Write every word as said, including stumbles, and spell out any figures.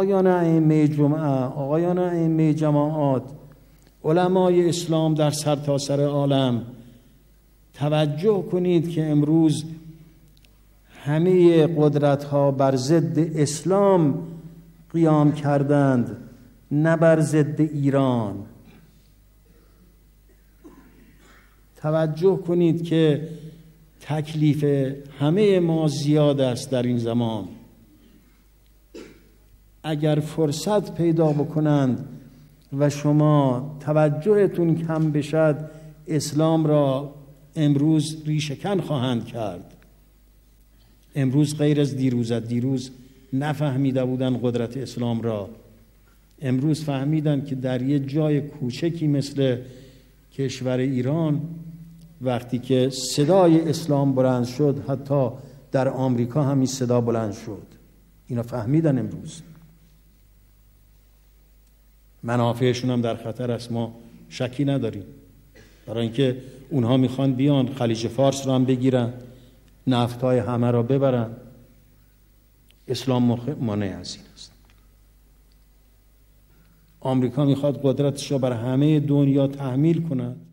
آقایان ائمه جمعه، آقایان ائمه جماعات، علمای اسلام در سرتاسر عالم، توجه کنید که امروز همه قدرت ها بر ضد اسلام قیام کردند، نه بر ضد ایران. توجه کنید که تکلیف همه ما زیاد است در این زمان. اگر فرصت پیدا بکنند و شما توجهتون کم بشد، اسلام را امروز ریشه‌کن خواهند کرد. امروز غیر از دیروز است. دیروز نفهمیده بودن قدرت اسلام را، امروز فهمیدن که در یه جای کوچکی مثل کشور ایران وقتی که صدای اسلام بلند شد، حتی در آمریکا همین صدا بلند شد. اینا فهمیدن امروز. منافعشون هم در خطر است، ما شکی نداریم، برای اینکه اونها میخوان بیان خلیج فارس رو هم بگیرن، نفتای همه را ببرن. اسلام مانع از این است. آمریکا میخواد قدرتش را بر همه دنیا تحمیل کند.